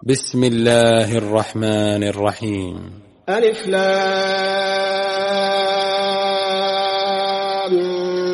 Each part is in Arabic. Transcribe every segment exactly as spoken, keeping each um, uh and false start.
بسم الله الرحمن الرحيم. ألف لام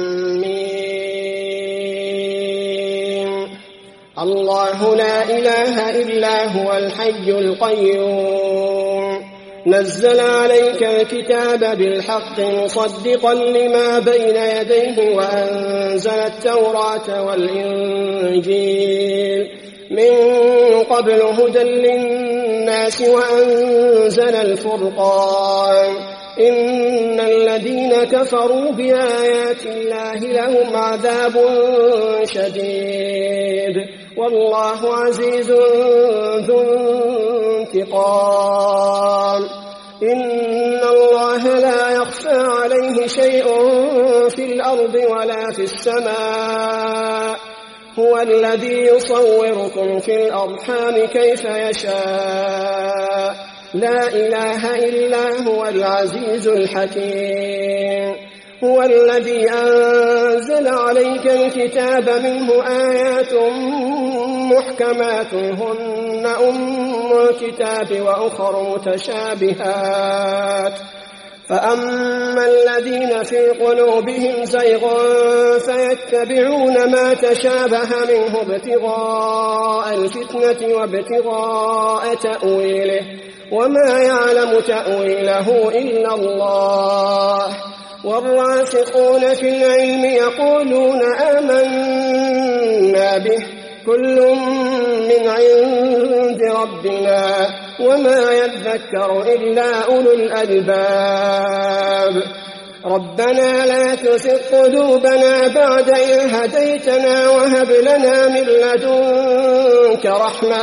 ميم. الله لا إله إلا هو الحي القيوم نزل عليك الكتاب بالحق مصدقا لما بين يديه وأنزل التوراة والإنجيل من قبل هدى للناس وأنزل الفرقان إن الذين كفروا بآيات الله لهم عذاب شديد والله عزيز ذو انتقام. إن الله لا يخفى عليه شيء في الأرض ولا في السماء هو الذي يصوركم في الأرحام كيف يشاء لا إله إلا هو العزيز الحكيم. هو الذي أنزل عليك الكتاب منه آيات محكمات هن أم الكتاب وأخر متشابهات فأما الذين في قلوبهم زيغ فيتبعون ما تشابه منه ابتغاء الفتنة وابتغاء تأويله وما يعلم تأويله إلا الله. والراسخون في العلم يقولون آمنا به كل من عند ربنا وما يذكر إلا أولو الألباب. ربنا لا تزغ قلوبنا بعد إذ هديتنا وهب لنا من لدنك رحمة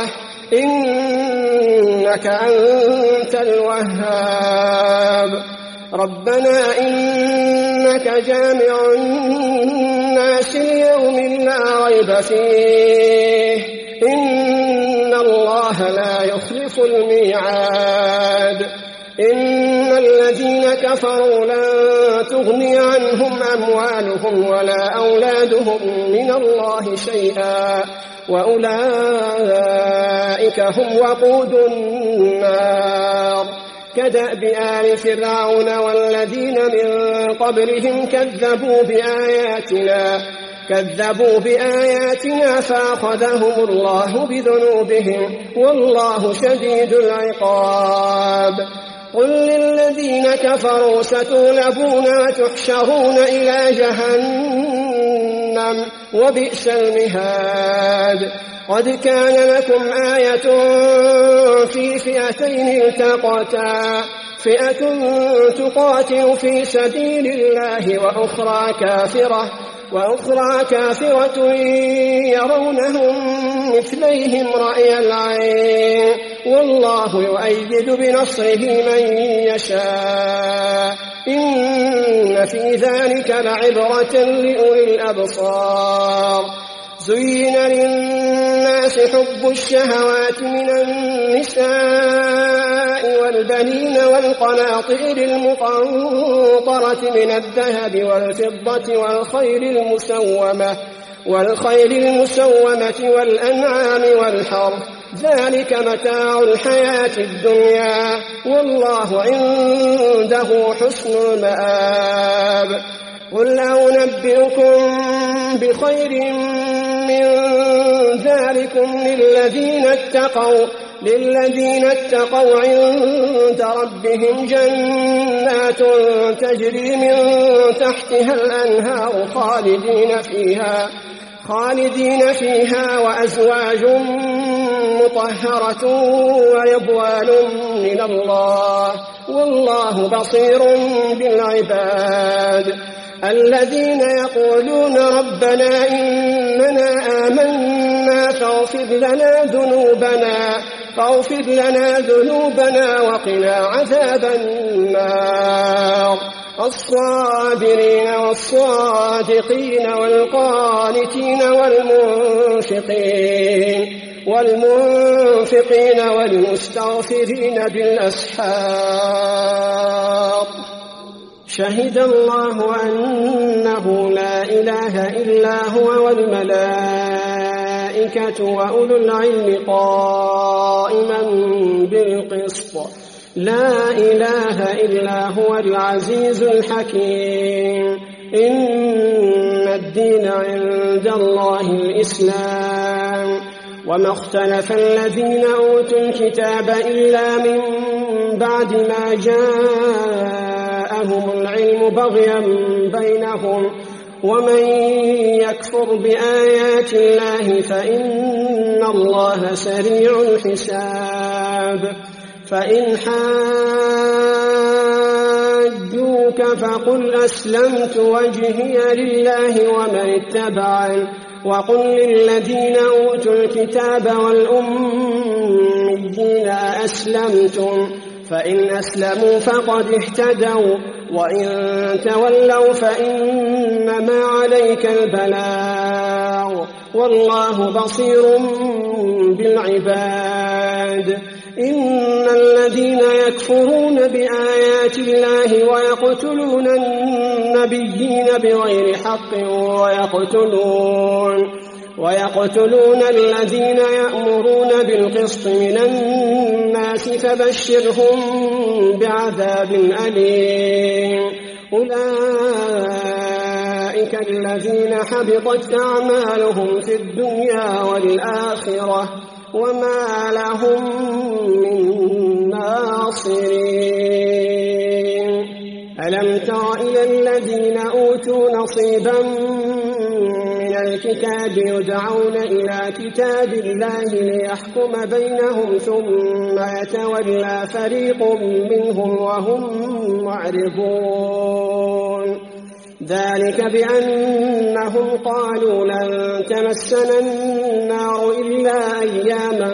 إنك أنت الوهاب. ربنا إنك جامع الناس ليوم لا ريب فيه إن الله لا يخلف الميعاد. إن الذين كفروا لن تغني عنهم أموالهم ولا أولادهم من الله شيئا وأولئك هم وقود النار. كدأب آل فرعون والذين من قبلهم كذبوا بآياتنا كذبوا بآياتنا فأخذهم الله بذنوبهم والله شديد العقاب. قل للذين كفروا ستغلبون وتحشرون إلى جهنم وبئس المهاد. قد كان لكم آية في فئتين التقتا فئة تقاتل في سبيل الله وأخرى كافرة وأخرى كافرة يرونهم مثليهم رأي العين والله يؤيد بنصره من يشاء إن في ذلك لعبرة لأولي الأبصار. زين للناس حب الشهوات من النساء والبنين والقناطير المقنطرة من الذهب والفضة والخيل المسومة والخيل المسومة والأنعام والحرث ذلك متاع الحياة الدنيا والله عنده حسن المآب. قل أنبئكم بخير من ذلكم للذين اتقوا للذين اتقوا عند ربهم جنات تجري من تحتها الأنهار خالدين فيها خالدين فيها وأزواج مطهرة ورضوان من الله والله بصير بالعباد. الذين يقولون ربنا إننا آمنا فاغفر لنا ذنوبنا فاغفر لنا ذنوبنا وقنا عذاب النار. الصابرين والصادقين والقانتين والمنفقين والمنفقين والمستغفرين بالأسحار. شهد الله أنه لا إله إلا هو والملائكة والملائكة وأولو العلم قائما بالقسط لا إله إلا هو العزيز الحكيم إن الدين عند الله الإسلام وما اختلف الذين أوتوا الكتاب إلا من بعد ما جاءهم العلم بغيا بينهم ومن يكفر بآيات الله فإن الله سريع الحساب فإن حاجوك فقل أسلمت وجهي لله ومن اتبعني وقل للذين أوتوا الكتاب والأميين أأسلمتم فإن أسلموا فقد اهتدوا وإن تولوا فإنما عليك البلاغ والله بصير بالعباد إن الذين يكفرون بآيات الله ويقتلون النبيين بغير حق ويقتلون ويقتلون الذين يأمرون بالقسط من الناس فبشرهم بعذاب أليم أولئك الذين حبطت أعمالهم في الدنيا والآخرة وما لهم من ناصرين ألم تر إلى الذين أوتوا نصيبا من الكتاب يدعون إلى كتاب الله ليحكم بينهم ثم يتولى فريق منهم وهم معرضون ذلك بأنهم قالوا لن تمسنا النار إلا أياما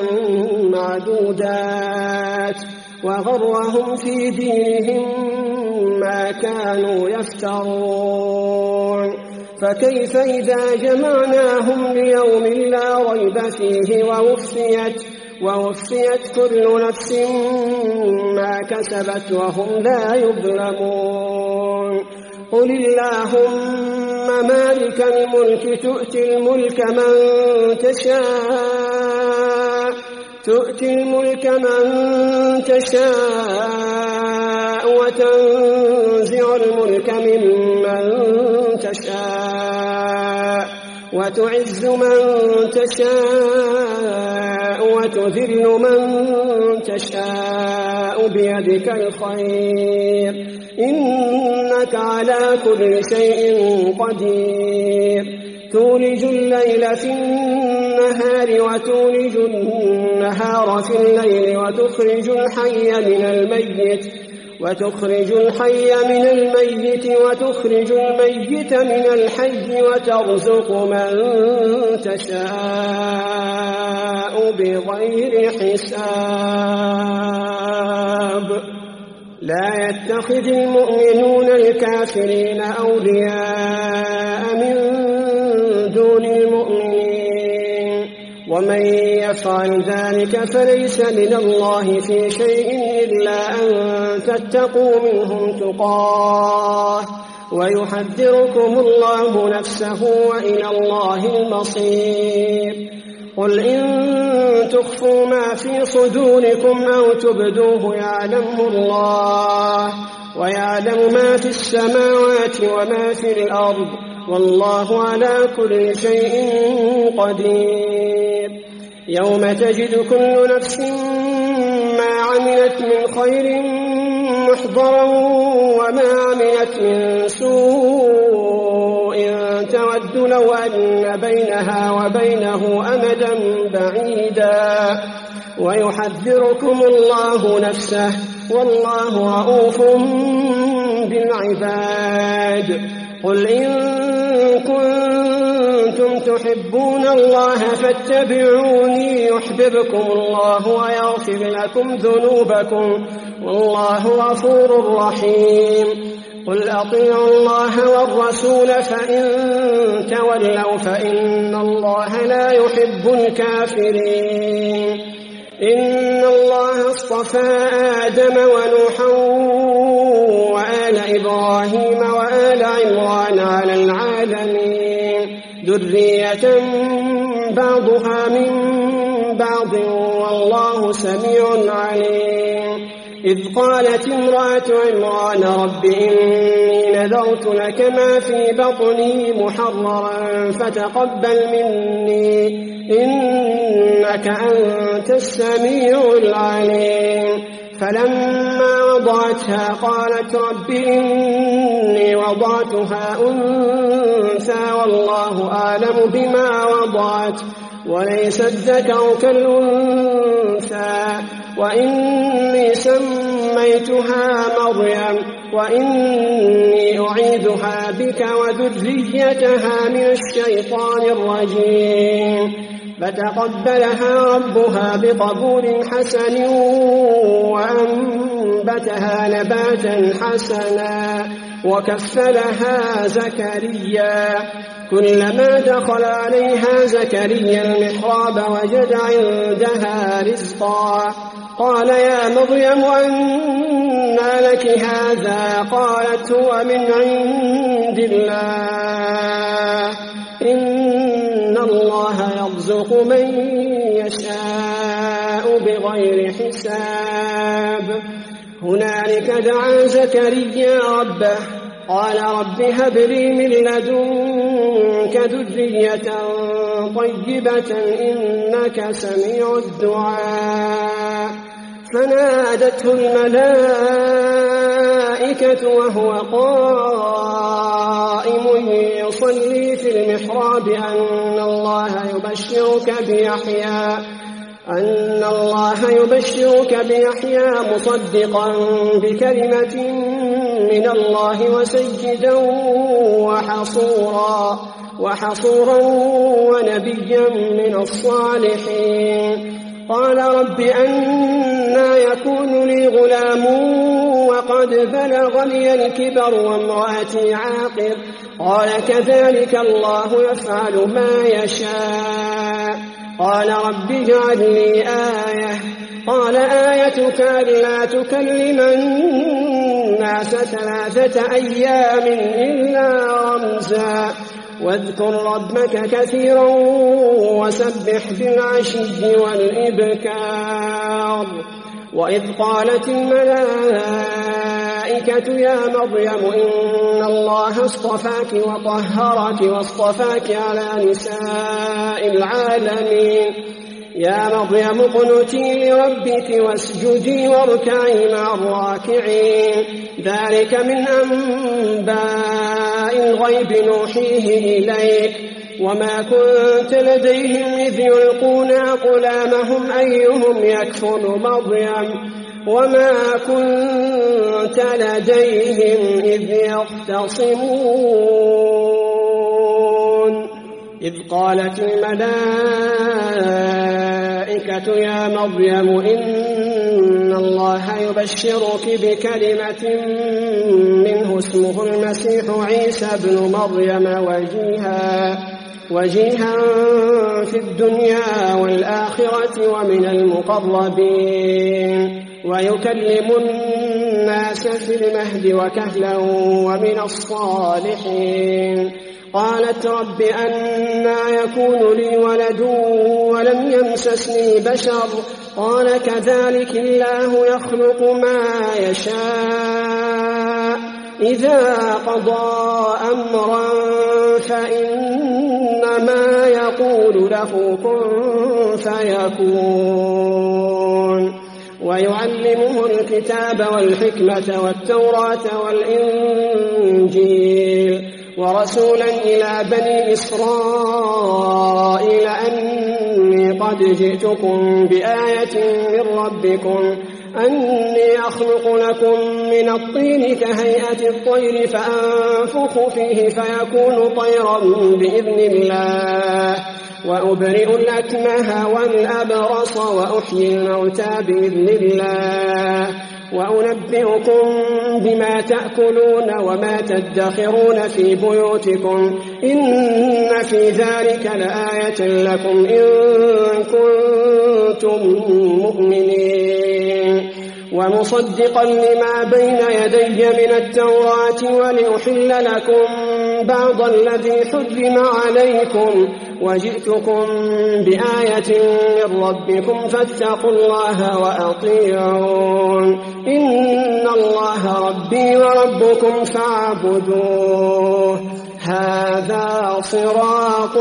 معدودات وغرهم في دينهم ما كانوا يفترون فكيف إذا جمعناهم ليوم لا ريب فيه ووفيت, ووفيت كل نفس ما كسبت وهم لا يظلمون قل اللهم مالك الملك تؤتي الملك من تشاء تؤتي الملك من تشاء وتنزع الملك ممن تشاء وتعز من تشاء وتذل من تشاء بيدك الخير إنك على كل شيء قدير تولج الليل في النهار وتولج النهار في الليل وتخرج الحي من الميت وتخرج الحي من الميت وتخرج الميت من الحي وترزق من تشاء بغير حساب لا يتخذ المؤمنون الكافرين أولياء من دون المؤمنين ومن يفعل ذلك فليس من الله في شيء إلا أن تتقوا منهم تقاه ويحذركم الله نفسه وإلى الله المصير قل إن تخفوا ما في صدوركم أو تبدوه يعلمه الله ويعلم ما في السماوات وما في الأرض والله على كل شيء قدير يوم تجد كل نفس ما عملت من خير محضرا وما عملت من سوء تود لو أن بينها وبينه أمدا بعيدا ويحذركم الله نفسه والله رؤوف بالعباد قل إن كنتم تحبون الله فاتبعوني يحببكم الله ويغفر لكم ذنوبكم والله غفور رحيم قل أطيعوا الله والرسول فإن تولوا فإن الله لا يحب الكافرين إن الله اصطفى آدم ونوحا وآل إبراهيم وآل عمران على العالمين ذرية بعضها من بعض والله سميع عليم. إذ قالت امرأة عمران رب إني نذرت لك ما في بطني محررا فتقبل مني إنك أنت السميع العليم. فلما وضعتها قالت رب إني وضعتها أنثى والله أعلم بما وضعت وليس الذكر كالأنثى وإني سميتها مريم وإني أعيذها بك وذريتها من الشيطان الرجيم. فتقبلها ربها بقبول حسن وأنبتها نباتا حسنا وكفلها زكريا. كلما دخل عليها زكريا المحراب وجد عندها رزقا قال يا مريم أنى لك هذا؟ قالت هو من عند الله إن الله يرزق من يشاء بغير حساب. هنالك دعا زكريا ربه قال رب هب لي من لدنك ذرية طيبة إنك سميع الدعاء. فنادته الملائكة وهو قائم يصلي في المحراب أن الله يبشرك بيحيى أن الله يبشرك بيحيى مصدقا بكلمة من الله وسيدا وحصورا وحصورا ونبيا من الصالحين. قال رب أنى يكون لي غلام وقد بلغني الكبر وامرأتي عاقر؟ قال كذلك الله يفعل ما يشاء. قال رب اجعل لي آية. قال آيتك ألا تكلم الناس ثلاثة أيام إلا رمزا واذكر ربك كثيرا وسبح بالعشي والإبكار. وإذ قالت الملائكة يا مريم إن الله اصطفاك وطهرك واصطفاك على نساء العالمين. يا مريم اقنتي لربك واسجدي واركعي مع الراكعين. ذلك من أنباء الغيب نوحيه إليك وما كنت لديهم إذ يلقون أقلامهم أيهم يكفل مريم وما كنت لديهم إذ يختصمون. إذ قالت الملائكة يا مريم إن الله يبشرك بكلمة منه اسمه المسيح عيسى ابن مريم وجيها وجيها في الدنيا والآخرة ومن المقربين ويكلم الناس في المهد وكهلا ومن الصالحين. قالت رب أنى يكون لي ولد ولم يمسسني بشر؟ قال كذلك الله يخلق ما يشاء إذا قضى أمرا فإنما يقول له كن فيكون. ويعلمه الكتاب والحكمة والتوراة والإنجيل ورسولا إلى بني إسرائيل أني قد جئتكم بآية من ربكم أني أخلق لكم من الطين كهيئة الطير فأنفخ فيه فيكون طيرا بإذن الله وأبرئ الأكمه والأبرص وأحيي الموتى بإذن الله وأنبئكم بما تأكلون وما تدخرون في بيوتكم إن في ذلك لآية لكم إن كنتم مؤمنين. ومصدقا لما بين يدي من التوراة ولأحل لكم بعض الذي حرم عليكم وجئتكم بآية من ربكم فاتقوا الله وأطيعون إن الله ربي وربكم فاعبدوه هذا صراط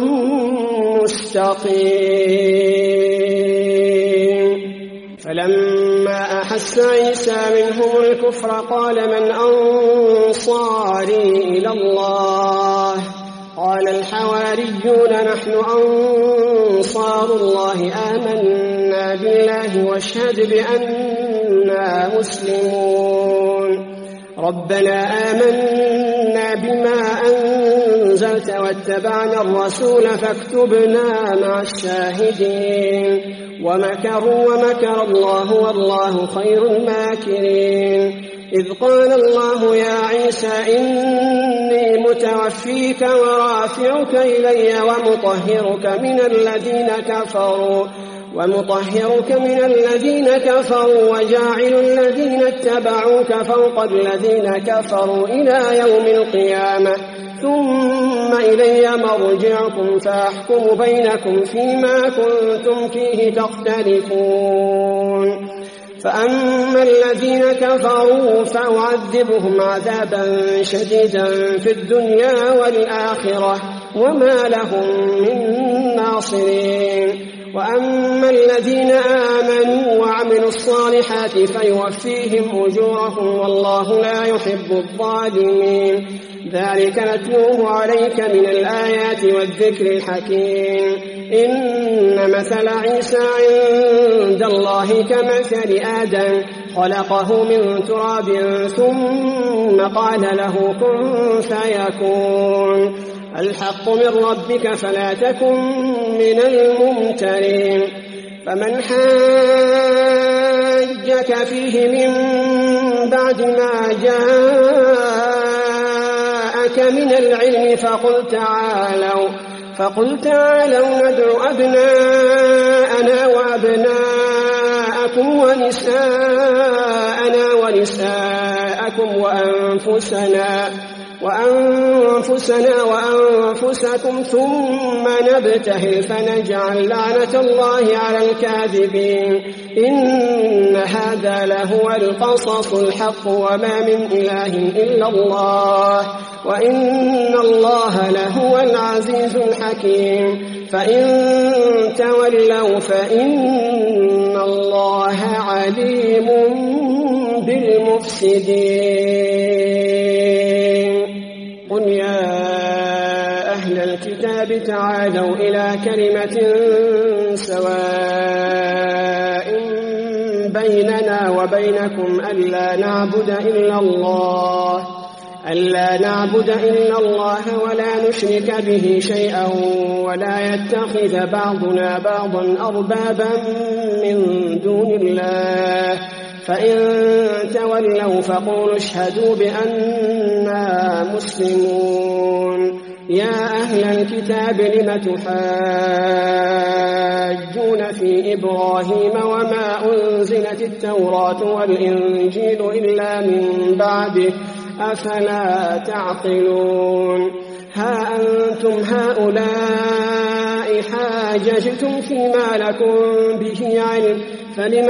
مستقيم. فلما أحس عيسى منهم الكفر قال من أنصاري إلى الله قال الحواريون نحن أنصار الله آمنا بالله واشهد بأننا مسلمون. ربنا آمنا بما أنزلت واتبعنا الرسول فاكتبنا مع الشاهدين. ومكروا ومكر الله والله خير الماكرين. إذ قال الله يا عيسى إني متوفيك ورافعك إلي ومطهرك من الذين كفروا ومطهرك من الذين كفروا وجاعل الذين اتبعوك فوق الذين كفروا إلى يوم القيامة ثم إلي مرجعكم فأحكم بينكم فيما كنتم فيه تختلفون. فأما الذين كفروا فأعذبهم عذابا شديدا في الدنيا والآخرة وما لهم من ناصرين. وأما الذين آمنوا وعملوا الصالحات فيوفيهم أجورهم والله لا يحب الظالمين. ذلك نتلوه عليك من الآيات والذكر الحكيم. إن مثل عيسى عند الله كمثل آدم خلقه من تراب ثم قال له كن فيكون. الحق من ربك فلا تكن من الممترين. فمن حاجك فيه من بعد ما جاءك من العلم فقل تعالوا فقل تعالوا ندع أبناءنا وأبناءكم ونساءنا ونساءكم وأنفسنا وأنفسنا وأنفسكم ثم نبتهل فنجعل لعنة الله على الكاذبين. إن هذا لهو القصص الحق وما من إله إلا الله وإن الله لهو العزيز الحكيم. فإن تولوا فإن الله عليم بالمفسدين. قل يا أهل الكتاب تعالوا إلى كلمة سواء بيننا وبينكم ألا نعبد إلا الله ألا نعبد إلا الله ولا نشرك به شيئا ولا يتخذ بعضنا بعضا أربابا من دون الله. فإن تولوا فقولوا اشهدوا بأننا مسلمون. يا أهل الكتاب لم تحاجون في إبراهيم وما أنزلت التوراة والإنجيل إلا من بعده أفلا تعقلون. ها أنتم هؤلاء حاججتم فيما لكم به علم فلم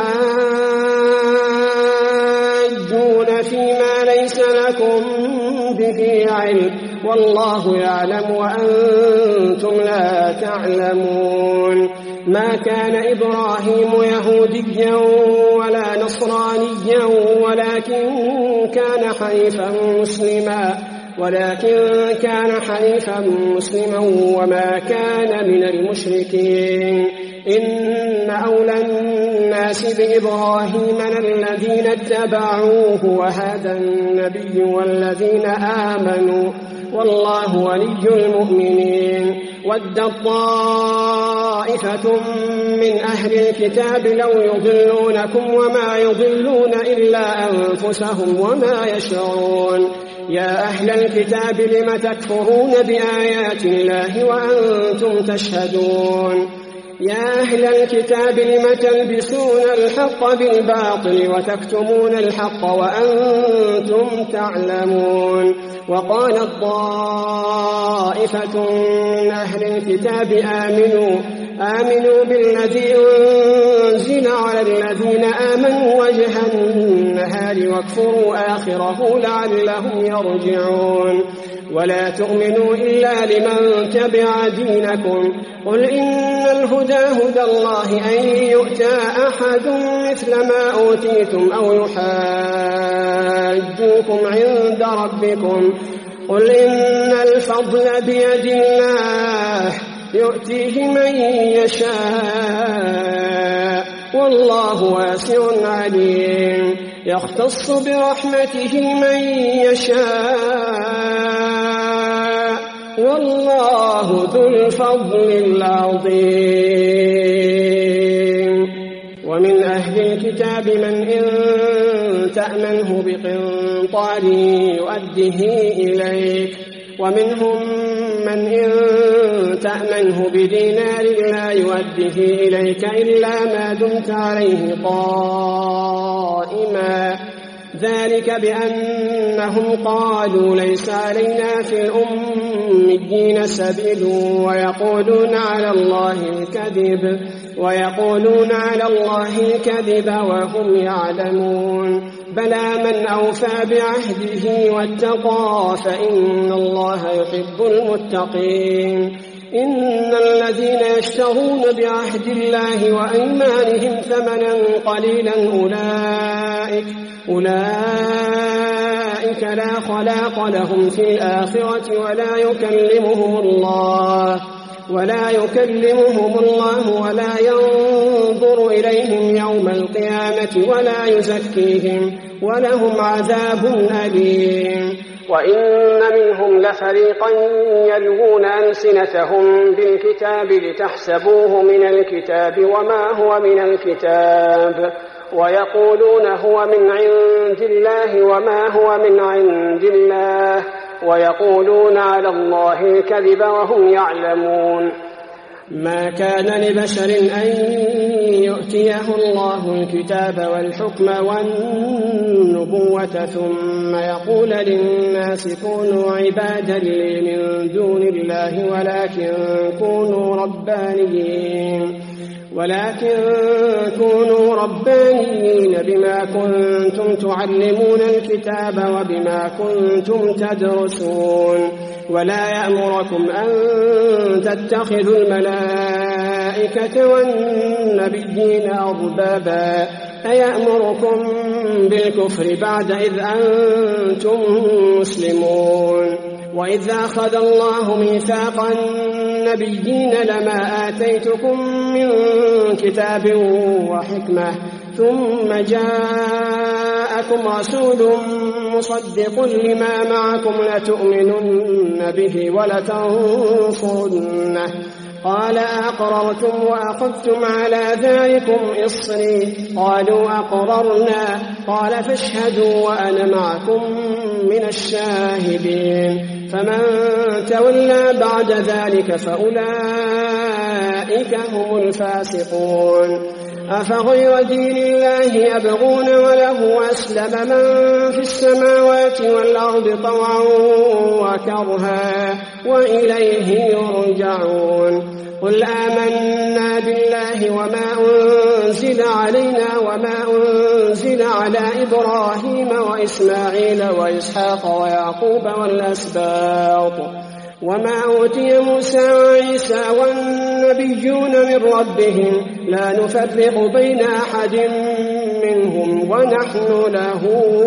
تحاجون فيما ليس لكم به علم والله يعلم وأنتم لا تعلمون. ما كان إبراهيم يهوديا ولا نصرانيا ولكن كان حنيفا مسلما ولكن كان حنيفا مسلما وما كان من المشركين. إن أولى الناس بإبراهيم الذين اتبعوه وهذا النبي والذين آمنوا والله ولي المؤمنين. ودت طائفة من أهل الكتاب لو يضلونكم وما يضلون إلا أنفسهم وما يشعرون. يا أهل الكتاب لم تكفرون بآيات الله وأنتم تشهدون. يا أهل الكتاب لم تلبسون الحق بالباطل وتكتمون الحق وأنتم تعلمون. وقالت طائفة من أهل الكتاب آمنوا آمنوا بالذي أنزل على الذين آمنوا وجه النهار واكفروا آخره لعلهم يرجعون. ولا تؤمنوا إلا لمن تبع دينكم. قل إن الهدى هدى الله أن يؤتى أحد مثل ما أوتيتم أو يحاجوكم عند ربكم. قل إن الفضل بيد الله يؤتيه من يشاء والله واسع عليم. يختص برحمته من يشاء والله ذو الفضل العظيم. ومن أهل الكتاب من إن تأمنه بقنطار يؤده إليك ومنهم من إن تأمنه بدينار لا يؤده إليك إلا ما دمت عليه قائما. ذلك بأنهم قالوا ليس علينا في الأميين سبيل ويقولون على الله الكذب ويقولون على الله الكذب وهم يعلمون. بلى من أوفى بعهده واتقى فإن الله يحب المتقين. إن الذين يشترون بعهد الله وأيمانهم ثمنا قليلا أولئك أولئك لا خلاق لهم في الآخرة ولا يكلمهم الله ولا يكلمهم الله ولا ينظر إليهم يوم القيامة ولا يزكيهم ولهم عذاب أليم. وإن منهم لفريقا يلوون ألسنتهم بالكتاب لتحسبوه من الكتاب وما هو من الكتاب ويقولون هو من عند الله وما هو من عند الله ويقولون على الله الكذب وهم يعلمون. ما كان لبشر أن يؤتيه الله الكتاب والحكم والنبوة ثم يقول للناس كونوا عبادا لي من دون الله ولكن كونوا ربانيين ولكن كونوا ربانيين بما كنتم تعلمون الكتاب وبما كنتم تدرسون. ولا يأمركم أن تتخذوا الملائكة والنبيين أربابا أيأمركم بالكفر بعد إذ أنتم مسلمون. وإذ أخذ الله ميثاق النبيين لما آتيتكم من كتاب وحكمة ثم جاءكم رسول مصدق لما معكم لتؤمنن به ولتنصرنه قال أقررتم وأخذتم على ذلكم إصري قالوا أقررنا قال فاشهدوا وأنا معكم من الشاهدين. فمن تولى بعد ذلك فأولئك هم الفاسقون. أفغير دين الله يبغون وله أسلم من في السماوات والأرض طوعا وكرها وإليه يرجعون. قل آمنا بالله وما أنزل علينا وما أنزل على إبراهيم وإسماعيل وإسحاق ويعقوب والأسباط وما أوتي موسى وعيسى والنبيون من ربهم لا نفرق بين أحد منهم ونحن له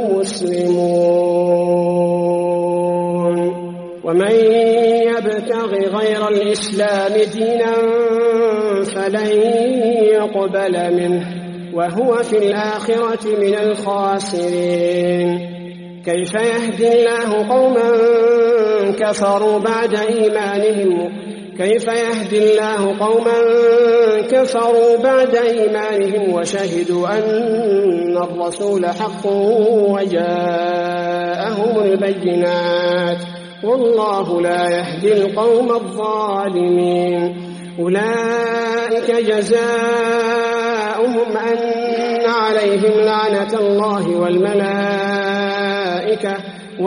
مسلمون. ومن يبتغ غير الإسلام دينا فلن يقبل منه وهو في الآخرة من الخاسرين. كيف يهدي الله قوما كفروا بعد إيمانهم كيف يهدي الله قوما كفروا بعد إيمانهم وشهدوا أن الرسول حق وجاءهم البينات والله لا يهدي القوم الظالمين. أولئك جزاؤهم أن عليهم لعنة الله والملائكة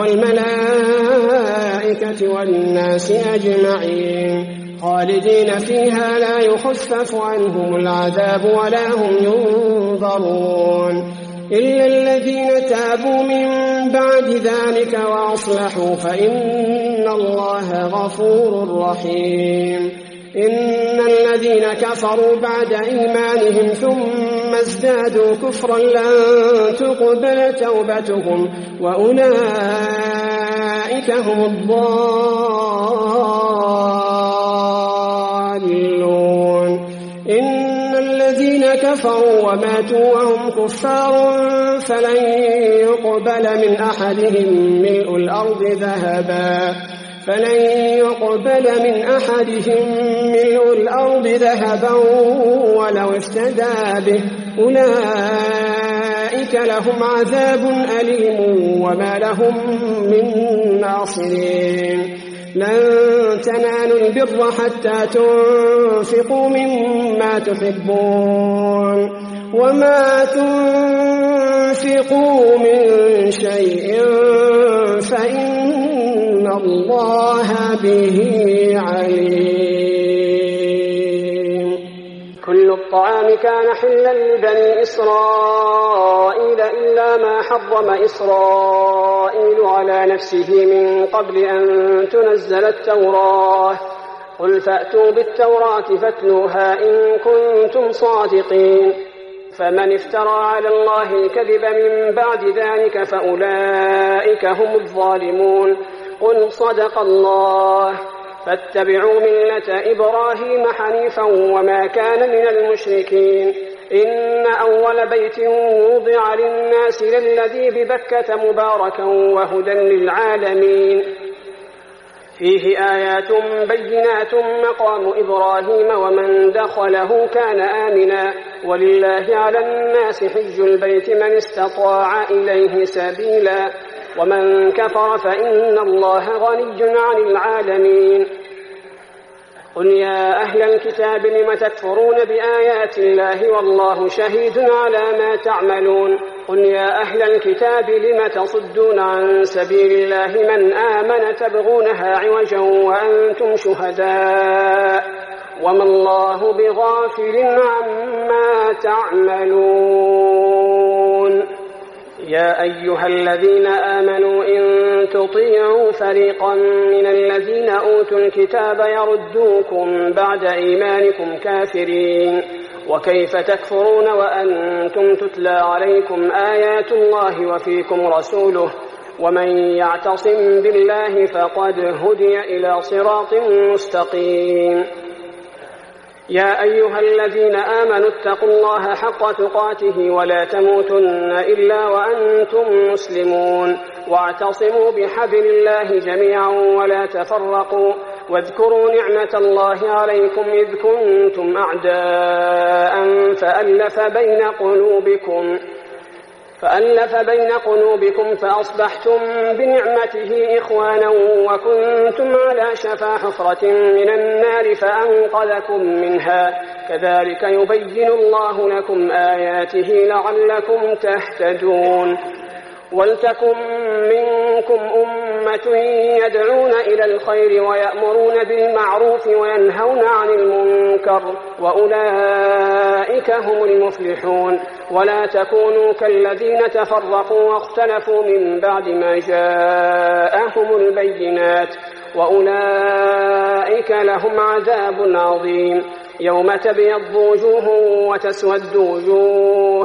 والملائكة والناس أجمعين خالدين فيها لا يخفف عنهم العذاب ولا هم ينظرون إلا الذين تابوا من بعد ذلك وأصلحوا فإن الله غفور رحيم إن الذين كفروا بعد إيمانهم ثم ازدادوا كفرا لن تقبل توبتهم وأولئك هم الضالون إن الذين كفروا وماتوا وهم كفار فلن يقبل من أحدهم ملء الأرض ذهبا فلن يقبل من أحدهم ملء الأرض ذهبا ولو افتدى به أولئك لهم عذاب أليم وما لهم من ناصرين لن تنالوا البر حتى تنفقوا مما تحبون وما تنفقوا من شيء فإن الله به عليم كل الطعام كان حلا لبني إسرائيل إلا ما حرم إسرائيل على نفسه من قبل أن تنزل التوراة قل فأتوا بالتوراة فاتلوها إن كنتم صادقين فمن افترى على الله الكذب من بعد ذلك فأولئك هم الظالمون قل صدق الله فاتبعوا ملة إبراهيم حنيفا وما كان من المشركين إن أول بيت وضع للناس للذي ببكة مباركا وهدى للعالمين فيه آيات بينات مقام إبراهيم ومن دخله كان آمنا ولله على الناس حج البيت من استطاع إليه سبيلا ومن كفر فإن الله غني عن العالمين قل يا أهل الكتاب لم تكفرون بآيات الله والله شهيد على ما تعملون قل يا أهل الكتاب لم تصدون عن سبيل الله من آمن تبغونها عوجا وأنتم شهداء وما الله بغافل عما تعملون يا أيها الذين آمنوا إن تطيعوا فريقا من الذين أوتوا الكتاب يردوكم بعد إيمانكم كافرين وكيف تكفرون وأنتم تتلى عليكم آيات الله وفيكم رسوله ومن يعتصم بالله فقد هدي إلى صراط مستقيم يا أيها الذين آمنوا اتقوا الله حق تقاته ولا تموتن إلا وأنتم مسلمون واعتصموا بحبل الله جميعا ولا تفرقوا واذكروا نعمة الله عليكم إذ كنتم أعداء فألف بين قلوبكم فألف بين قلوبكم فأصبحتم بنعمته إخوانا وكنتم على شفا حفرة من النار فأنقذكم منها كذلك يبين الله لكم آياته لعلكم تهتدون ولتكن منكم أمة يدعون إلى الخير ويأمرون بالمعروف وينهون عن المنكر وأولئك هم المفلحون ولا تكونوا كالذين تفرقوا واختلفوا من بعد ما جاءهم البينات وأولئك لهم عذاب عظيم يوم تبيض وجوه وتسود وجوه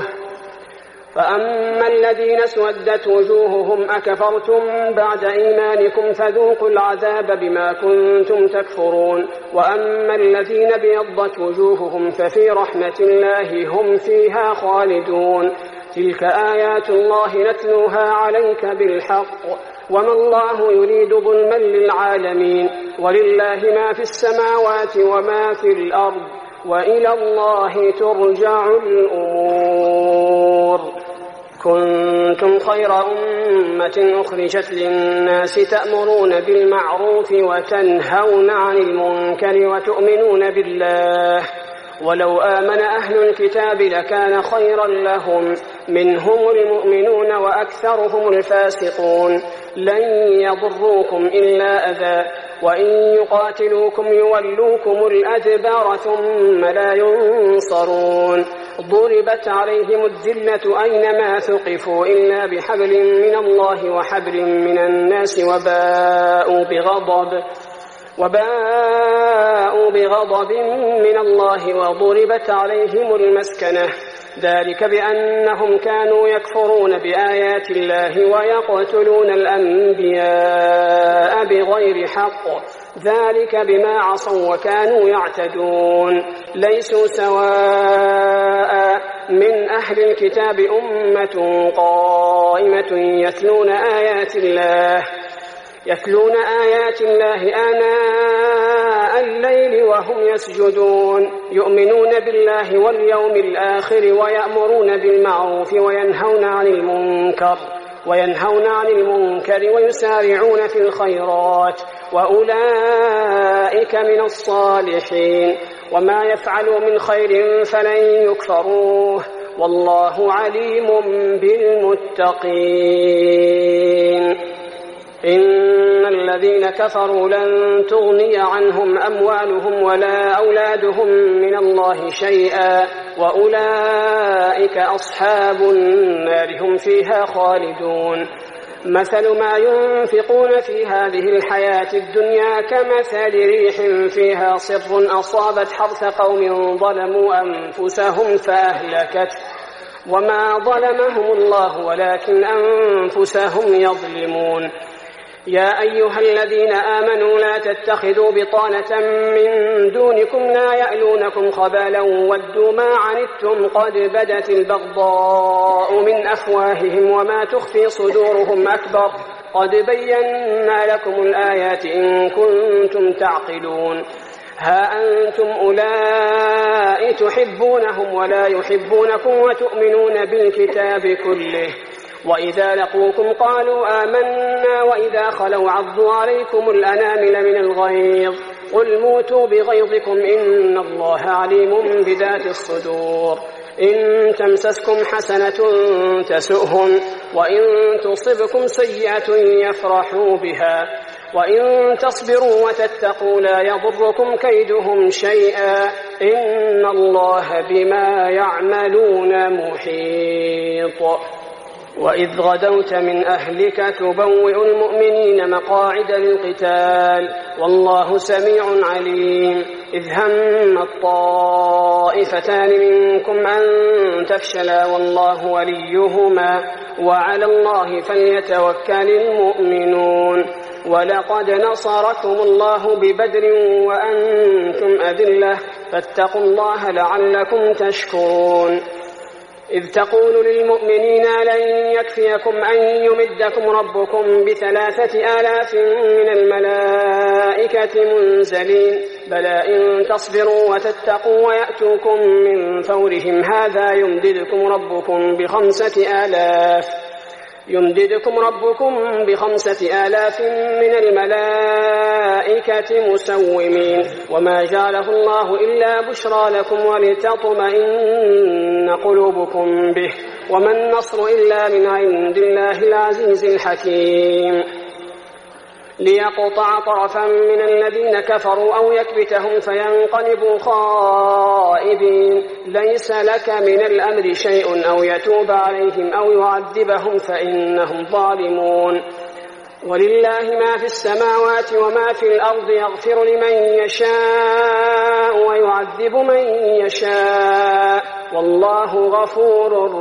فأما الذين اسودت وجوههم أكفرتم بعد إيمانكم فذوقوا العذاب بما كنتم تكفرون وأما الذين ابيضت وجوههم ففي رحمة الله هم فيها خالدون تلك آيات الله نتلوها عليك بالحق وما الله يريد ظلما للعالمين ولله ما في السماوات وما في الأرض وإلى الله ترجع الأمور كنتم خير أمة أمة أخرجت للناس تأمرون بالمعروف وتنهون عن المنكر وتؤمنون بالله ولو آمن أهل الكتاب لكان خيرا لهم منهم المؤمنون وأكثرهم الفاسقون لن يضروكم إلا أذى وإن يقاتلوكم يولوكم الأدبار ثم لا ينصرون ضربت عليهم الذلة أينما ثقفوا إلا بحبل من الله وحبل من الناس وباءوا بغضب وباءوا بغضب من الله وضربت عليهم المسكنة ذلك بأنهم كانوا يكفرون بآيات الله ويقتلون الأنبياء بغير حق ذلك بما عصوا وكانوا يعتدون ليسوا سواء من أهل الكتاب أمة قائمة يتلون آيات الله يتلون آيات الله آناء الليل وهم يسجدون يؤمنون بالله واليوم الآخر ويأمرون بالمعروف وينهون عن المنكر وينهون عن المنكر ويسارعون في الخيرات وأولئك من الصالحين وما يفعلوا من خير فلن يكفروه والله عليم بالمتقين إن الذين كفروا لن تغني عنهم أموالهم ولا أولادهم من الله شيئا وأولئك أصحاب النار هم فيها خالدون مثل ما ينفقون في هذه الحياة الدنيا كمثل ريح فيها صر أصابت حرث قوم ظلموا أنفسهم فأهلكته وما ظلمهم الله ولكن أنفسهم يظلمون يا أيها الذين آمنوا لا تتخذوا بطانة من دونكم لا يألونكم خبالا ودوا ما عنتم قد بدت البغضاء من أفواههم وما تخفي صدورهم أكبر قد بينا لكم الآيات إن كنتم تعقلون ها أنتم أولئك تحبونهم ولا يحبونكم وتؤمنون بالكتاب كله وإذا لقوكم قالوا آمنا وإذا خلوا عضوا عليكم الأنامل من الغيظ قل موتوا بغيظكم إن الله عليم بذات الصدور إن تمسسكم حسنة تسؤهم وإن تصبكم سيئة يفرحوا بها وإن تصبروا وتتقوا لا يضركم كيدهم شيئا إن الله بما يعملون محيط وإذ غدوت من أهلك تبوئ المؤمنين مقاعد للقتال والله سميع عليم إذ هم الطائفتان منكم أن تفشلا والله وليهما وعلى الله فليتوكل المؤمنون ولقد نصركم الله ببدر وأنتم أذلة فاتقوا الله لعلكم تشكرون إذ تقول للمؤمنين لن يكفيكم أن يمدكم ربكم بثلاثة آلاف من الملائكة منزلين بلى إن تصبروا وتتقوا ويأتوكم من فورهم هذا يمددكم ربكم بخمسة آلاف يمددكم ربكم بخمسة آلاف من الملائكة مسومين وما جعله الله إلا بشرى لكم ولتطمئن قلوبكم به وما النصر إلا من عند الله العزيز الحكيم ليقطع طرفا من الذين كفروا أو يكبتهم فينقلبوا خائبين ليس لك من الأمر شيء أو يتوب عليهم أو يعذبهم فإنهم ظالمون ولله ما في السماوات وما في الأرض يغفر لمن يشاء ويعذب من يشاء والله غفور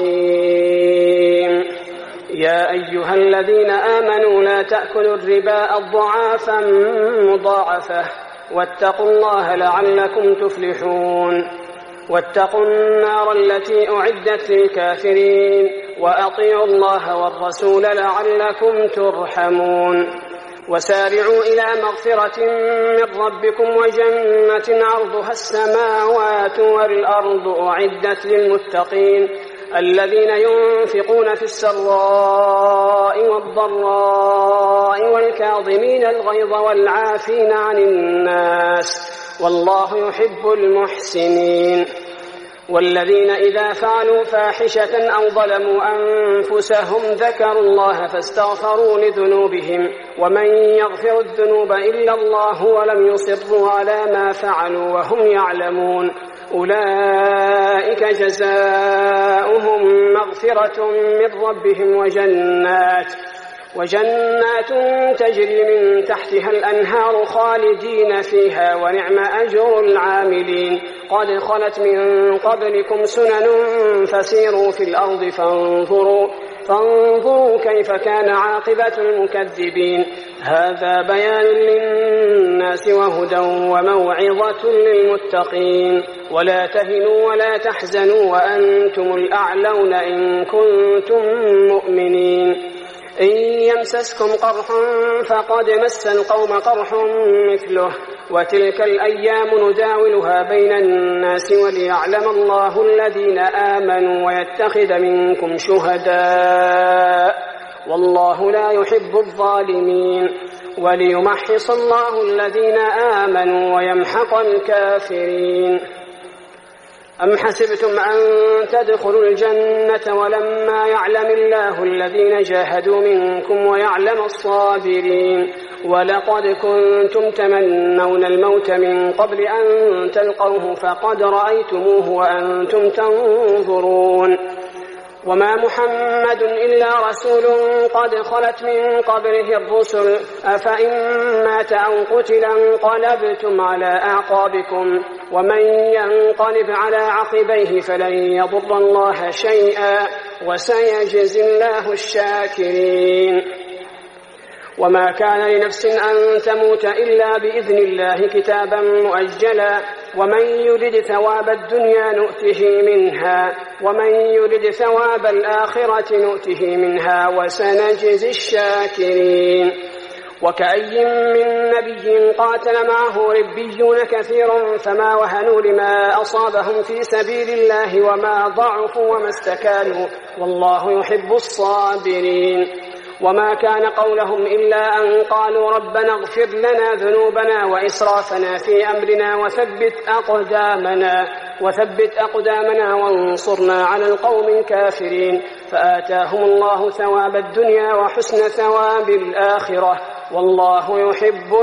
رحيم يا أيها الذين آمنوا لا تأكلوا الربا أضعافا مضاعفة واتقوا الله لعلكم تفلحون واتقوا النار التي أعدت للكافرين وأطيعوا الله والرسول لعلكم ترحمون وسارعوا إلى مغفرة من ربكم وجنة عرضها السماوات والأرض أعدت للمتقين الذين ينفقون في السراء والضراء والكاظمين الغيظ والعافين عن الناس والله يحب المحسنين. والذين إذا فعلوا فاحشة أو ظلموا أنفسهم ذكروا الله فاستغفروا لذنوبهم ومن يغفر الذنوب إلا الله ولم يصروا على ما فعلوا وهم يعلمون أولئك جزاؤهم مغفرة من ربهم وجنات وجنات تجري من تحتها الأنهار خالدين فيها ونعم أجر العاملين. قد خلت من قبلكم سنن فسيروا في الأرض فانظروا, فانظروا كيف كان عاقبة المكذبين. هذا بيان للناس وهدى وموعظة للمتقين. ولا تهنوا ولا تحزنوا وأنتم الأعلون إن كنتم مؤمنين. إن يمسسكم قرح فقد مس القوم قرح مثله وتلك الأيام نداولها بين الناس وليعلم الله الذين آمنوا ويتخذ منكم شهداء والله لا يحب الظالمين وليمحص الله الذين آمنوا ويمحق الكافرين. أم حسبتم أن تدخلوا الجنة ولما يعلم الله الذين جاهدوا منكم ويعلم الصابرين ولقد كنتم تمنون الموت من قبل أن تلقوه فقد رأيتموه وأنتم تنظرون وما محمد إلا رسول قد خلت من قبله الرسل أفإن مات أو قتل انقلبتم على أعقابكم ومن ينقلب على عقبيه فلن يضر الله شيئا وسيجزي الله الشاكرين. وما كان لنفس أن تموت إلا بإذن الله كتابا مؤجلا ومن يرد ثواب الدنيا نؤته منها ومن يرد ثواب الآخرة نؤته منها وسنجزي الشاكرين. وكأي من نبي قاتل معه ربيون كثير فما وهنوا لما أصابهم في سبيل الله وما ضعفوا وما استكانوا والله يحب الصابرين. وما كان قولهم إلا أن قالوا ربنا اغفر لنا ذنوبنا وإسرافنا في أمرنا وثبت أقدامنا وثبت أقدامنا وانصرنا على القوم الكافرين فآتاهم الله ثواب الدنيا وحسن ثواب الآخرة والله يحب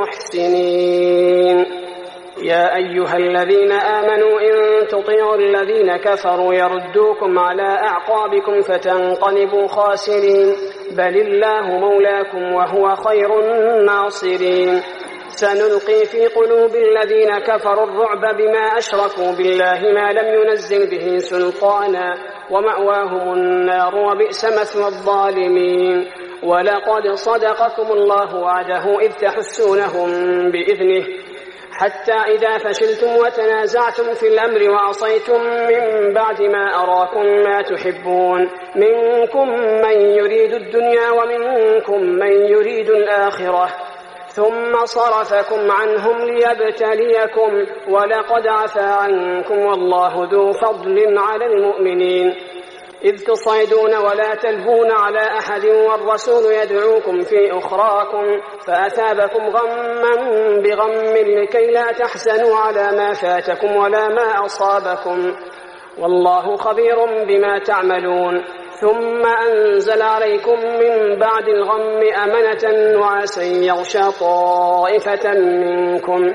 المحسنين. يا أيها الذين آمنوا إن تطيعوا الذين كفروا يردوكم على أعقابكم فتنقلبوا خاسرين بل الله مولاكم وهو خير الناصرين. سنلقي في قلوب الذين كفروا الرعب بما أشركوا بالله ما لم ينزل به سلطانا ومأواهم النار وبئس مثوى الظالمين. ولقد صدقكم الله وعده إذ تحسونهم بإذنه حتى إذا فشلتم وتنازعتم في الأمر وعصيتم من بعد ما أراكم ما تحبون منكم من يريد الدنيا ومنكم من يريد الآخرة ثم صرفكم عنهم ليبتليكم ولقد عفا عنكم والله ذو فضل على المؤمنين. إذ تصعدون ولا تلهون على أحد والرسول يدعوكم في أخراكم فأثابكم غما بغم لكي لا تحزنوا على ما فاتكم ولا ما أصابكم والله خبير بما تعملون. ثم أنزل عليكم من بعد الغم أمنة نعاسا يغشى طائفة منكم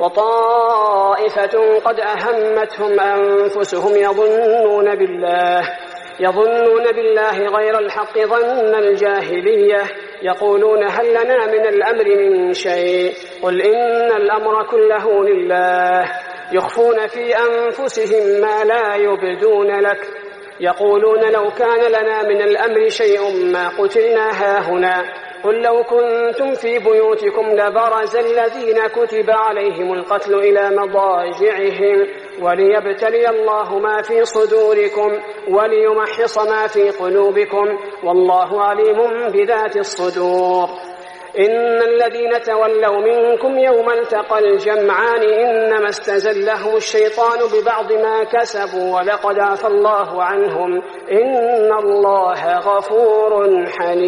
وطائفة قد أهمتهم أنفسهم يظنون بالله يظنون بالله غير الحق ظن الجاهلية يقولون هل لنا من الأمر من شيء قل إن الأمر كله لله يخفون في أنفسهم ما لا يبدون لك يقولون لو كان لنا من الأمر شيء ما قتلنا هاهنا قل لو كنتم في بيوتكم لبرز الذين كتب عليهم القتل إلى مضاجعهم وليبتلي الله ما في صدوركم وليمحص ما في قلوبكم والله عليم بذات الصدور. إن الذين تولوا منكم يوم التقى الجمعان إنما استزلهم الشيطان ببعض ما كسبوا ولقد عفى الله عنهم إن الله غفور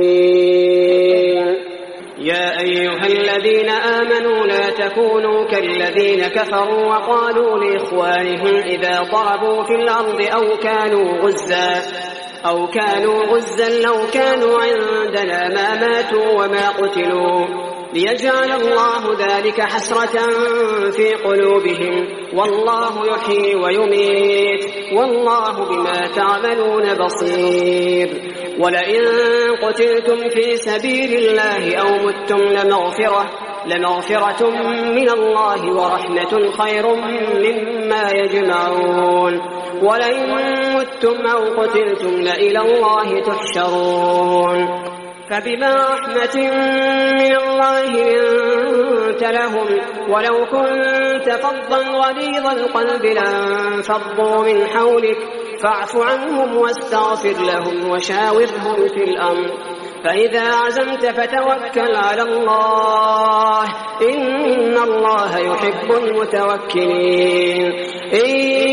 حليم. يا أيها الذين آمنوا لا تكونوا كالذين كفروا وقالوا لإخوانهم إذا ضربوا في الأرض أو كانوا غزا أو كانوا غزا لو كانوا عندنا ما ماتوا وما قتلوا ليجعل الله ذلك حسرة في قلوبهم والله يحيي ويميت والله بما تعملون بصير. ولئن قتلتم في سبيل الله أو متم لمغفرة لمغفرة من الله ورحمة خير مما يجمعون. ولئن متم أو قتلتم لإلى الله تحشرون. فبما رحمة من الله لنت لهم ولو كنت فظا غليظ القلب لانفضوا من حولك فاعف عنهم واستغفر لهم وشاورهم في الأمر فإذا عزمت فتوكل على الله إن الله يحب المتوكلين. إن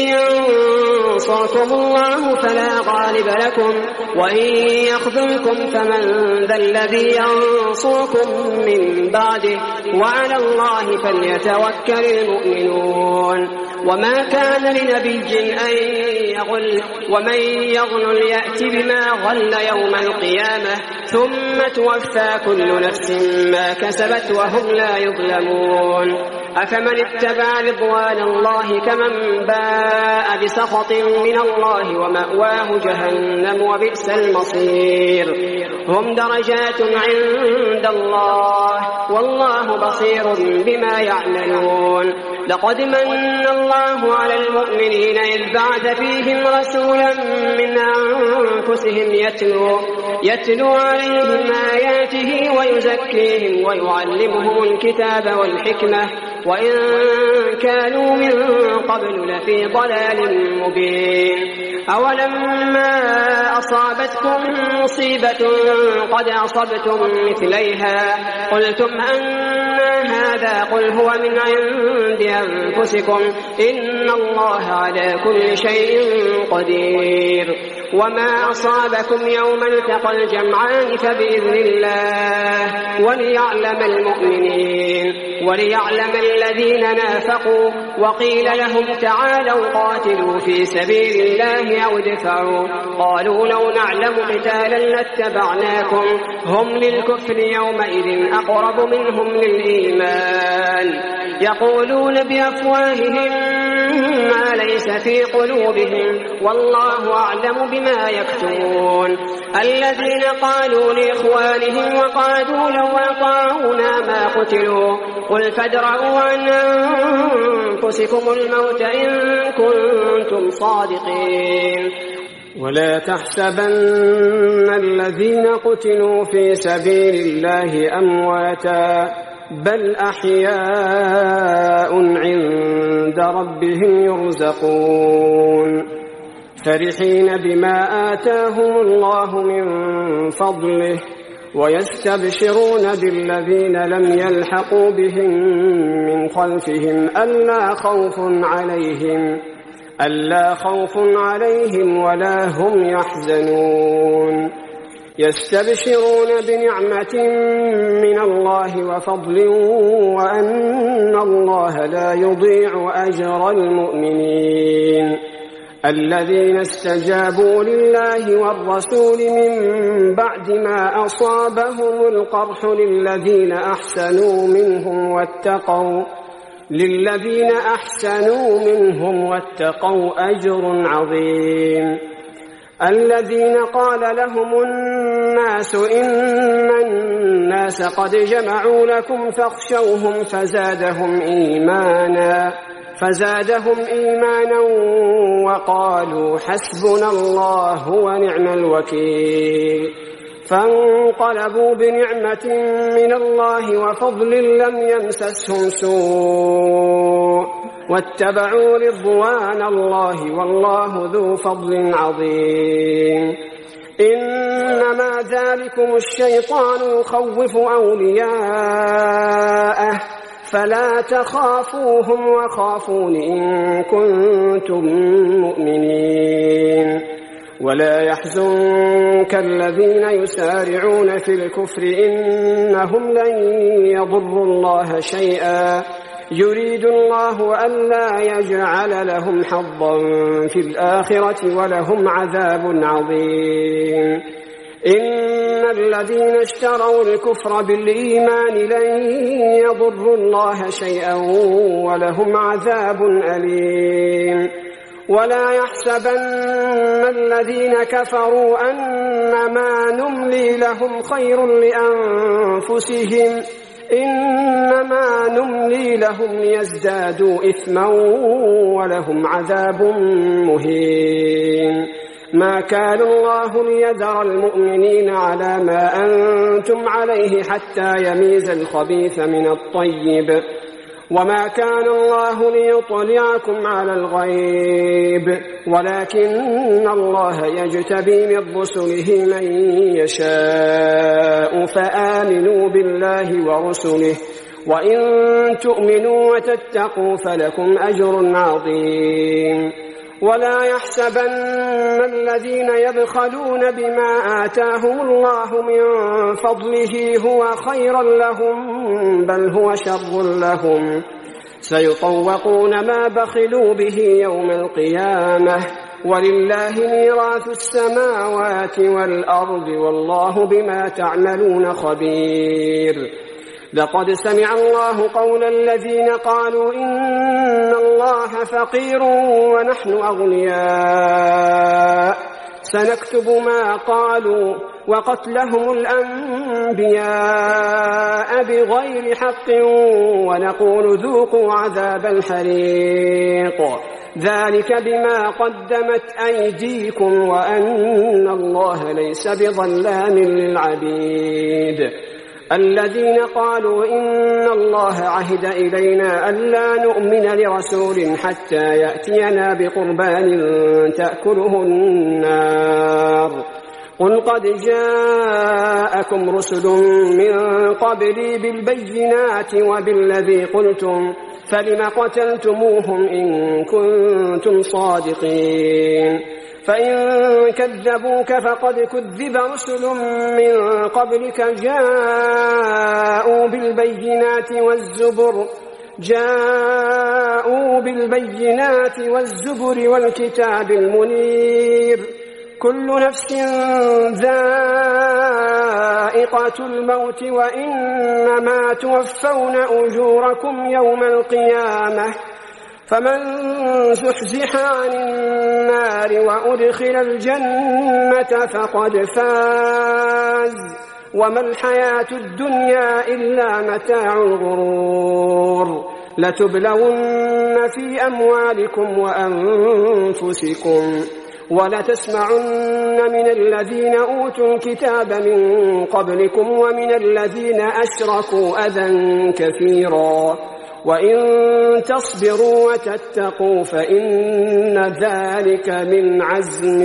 ينصركم الله فلا غالب لكم وإن يخذلكم فمن ذا الذي ينصركم من بعده وعلى الله فليتوكل المؤمنون. وما كان لنبي أن يغل ومن يغل يأتي بما غل يوم القيامة ثم توفى كل نفس ما كسبت وهم لا يظلمون. أفمن اتبع رضوان الله كمن باء بسخط من الله ومأواه جهنم وبئس المصير. هم درجات عند الله والله بصير بما يعملون. لقد من الله على المؤمنين إذ بعث فيهم رسولا من أنفسهم يتلو, يتلو عليهم آياته ويزكيهم ويعلمهم الكتاب والحكمة وإن كانوا من قبل لفي ضلال مبين. أولما أصابتكم مصيبة قد أصبتم مثليها قلتم أن هذا قل هو من عند أنفسكم إن الله على كل شيء قدير. وما أصابكم يوم التقى الجمعان فبإذن الله وليعلم المؤمنين وليعلم الذين نافقوا. وقيل لهم تعالوا قاتلوا في سبيل الله أو ادفعوا قالوا لو نعلم قتالا لاتبعناكم هم للكفر يومئذ أقرب منهم للإيمان يقولون بأفواههم ما ليس في قلوبهم والله أعلم بما يكتمون. الذين قالوا لإخوانهم وقعدوا لو أطاعونا ما قتلوا قل فادرءوا عن أنفسكم الموت إن كنتم صادقين. ولا تحسبن الذين قتلوا في سبيل الله أمواتا بل أحياء عند ربهم يرزقون فرحين بما آتاهم الله من فضله ويستبشرون بالذين لم يلحقوا بهم من خلفهم ألا خوف عليهم ألا خوف عليهم ولا هم يحزنون يستبشرون بنعمة من الله وفضل وأن الله لا يضيع أجر المؤمنين الذين استجابوا لله والرسول من بعد ما أصابهم القرح للذين أحسنوا منهم واتقوا للذين أحسنوا منهم واتقوا أجر عظيم الذين قال لهم الناس إن الناس قد جمعوا لكم فاخشوهم فزادهم إيمانا فزادهم إيمانا وقالوا حسبنا الله ونعم الوكيل فانقلبوا بنعمة من الله وفضل لم يمسسهم سوء واتبعوا رضوان الله والله ذو فضل عظيم إنما ذلكم الشيطان يخوف أولياءه فلا تخافوهم وخافون إن كنتم مؤمنين ولا يحزنك الذين يسارعون في الكفر إنهم لن يضروا الله شيئا يريد الله ألا يجعل لهم حظا في الآخرة ولهم عذاب عظيم إن الذين اشتروا الكفر بالإيمان لن يضروا الله شيئا ولهم عذاب أليم ولا يحسبن الذين كفروا أنما نملي لهم خير لأنفسهم إنما نملي لهم ليزدادوا إثما ولهم عذاب مهين ما كان الله ليذر المؤمنين على ما أنتم عليه حتى يميز الخبيث من الطيب وما كان الله ليطلعكم على الغيب ولكن الله يجتبي من رسله من يشاء فآمنوا بالله ورسله وإن تؤمنوا وتتقوا فلكم أجر عظيم ولا يحسبن الذين يبخلون بما آتاهم الله من فضله هو خيرا لهم بل هو شر لهم سيطوقون ما بخلوا به يوم القيامة ولله ميراث السماوات والأرض والله بما تعملون خبير لقد سمع الله قول الذين قالوا إن الله فقير ونحن أغنياء سنكتب ما قالوا وقتلهم الأنبياء بغير حق ونقول ذوقوا عذاب الحريق ذلك بما قدمت أيديكم وأن الله ليس بظلام للعبيد الذين قالوا إن الله عهد إلينا ألا نؤمن لرسول حتى يأتينا بقربان تأكله النار قل قد جاءكم رسل من قبلي بالبينات وبالذي قلتم فلم قتلتموهم إن كنتم صادقين فإن كذبوك فقد كذب رسل من قبلك جاءوا بالبينات والزبر جاءوا بالبينات والزبر والكتاب المنير كل نفس ذائقة الموت وإنما توفون أجوركم يوم القيامة فمن زحزح عن النار وأدخل الجنة فقد فاز وما الحياة الدنيا إلا متاع الغرور لتبلون في أموالكم وأنفسكم ولتسمعن من الذين أوتوا الكتاب من قبلكم ومن الذين أشركوا أذى كثيرا وإن تصبروا وتتقوا فإن ذلك من عزم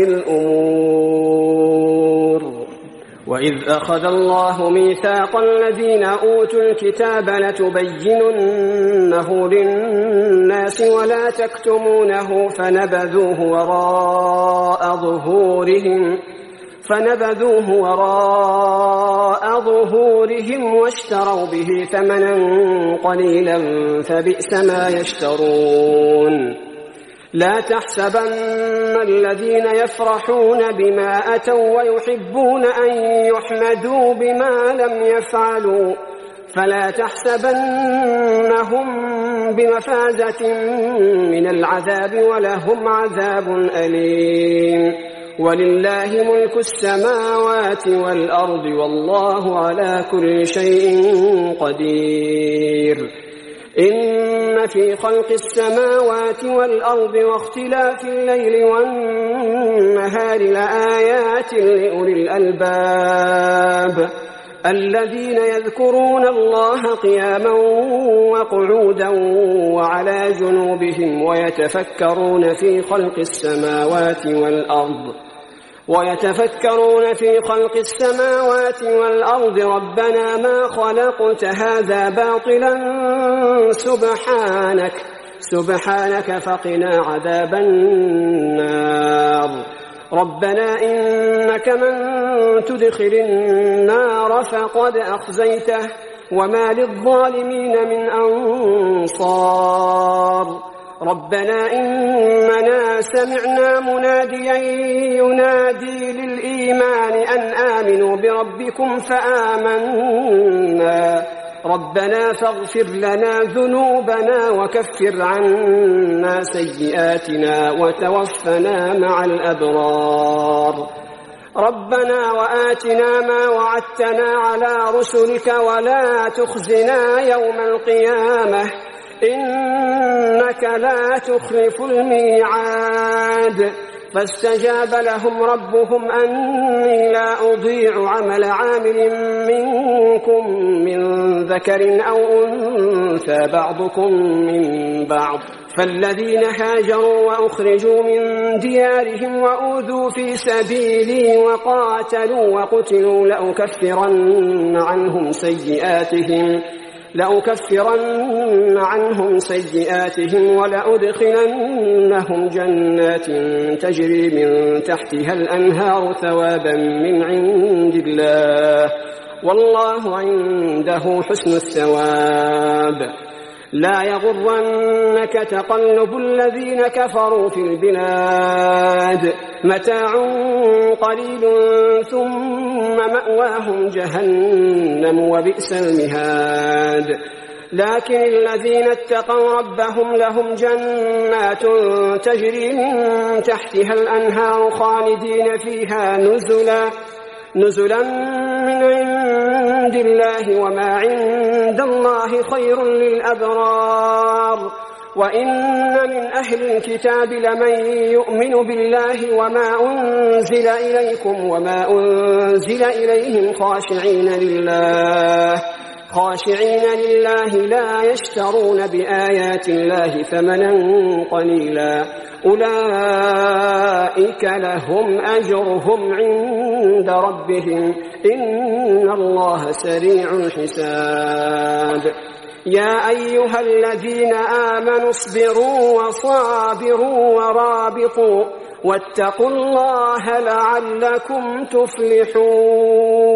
الأمور وإذ أخذ الله ميثاق الذين أوتوا الكتاب لتبيننه للناس ولا تكتمونه فنبذوه وراء ظهورهم فنبذوه وراء ظهورهم واشتروا به ثمنا قليلا فبئس ما يشترون لا تحسبن الذين يفرحون بما أتوا ويحبون أن يحمدوا بما لم يفعلوا فلا تحسبنهم بمفازة من العذاب ولهم عذاب أليم ولله ملك السماوات والأرض والله على كل شيء قدير إن في خلق السماوات والأرض واختلاف الليل والنهار لآيات لأولي الألباب الذين يذكرون الله قياما وقعودا وعلى جنوبهم ويتفكرون في خلق السماوات والأرض ويتفكرون في خلق السماوات والأرض ربنا ما خلقت هذا باطلا سبحانك سبحانك فقنا عذاب النار ربنا إنك من تدخل النار فقد أخزيته وما للظالمين من أنصار ربنا إننا سمعنا مناديا ينادي للإيمان أن آمنوا بربكم فآمنا ربنا فاغفر لنا ذنوبنا وكفر عنا سيئاتنا وتوفنا مع الأبرار ربنا وآتنا ما وعدتنا على رسلك ولا تخزنا يوم القيامة إنك لا تخلف الميعاد فاستجاب لهم ربهم أني لا أضيع عمل عامل منكم من ذكر أو أنثى بعضكم من بعض فالذين هاجروا وأخرجوا من ديارهم وأوذوا في سبيلي وقاتلوا وقتلوا لأكفرن عنهم سيئاتهم لأكفرن عنهم سيئاتهم ولأدخلنهم جنات تجري من تحتها الأنهار ثوابا من عند الله والله عنده حسن الثواب لا يغرنك تقلب الذين كفروا في البلاد متاع قليل ثم مأواهم جهنم وبئس المهاد لكن الذين اتقوا ربهم لهم جنات تجري من تحتها الأنهار خالدين فيها نزلا نزلا من عند الله وما عند الله خير للأبرار وإن من أهل الكتاب لمن يؤمن بالله وما أنزل إليكم وما أنزل إليهم خاشعين لله خاشعين لله لا يشترون بآيات الله ثمنا قليلا أولئك لهم أجرهم عند ربهم إن الله سريع الحساب يا أيها الذين آمنوا اصبروا وصابروا ورابطوا واتقوا الله لعلكم تفلحون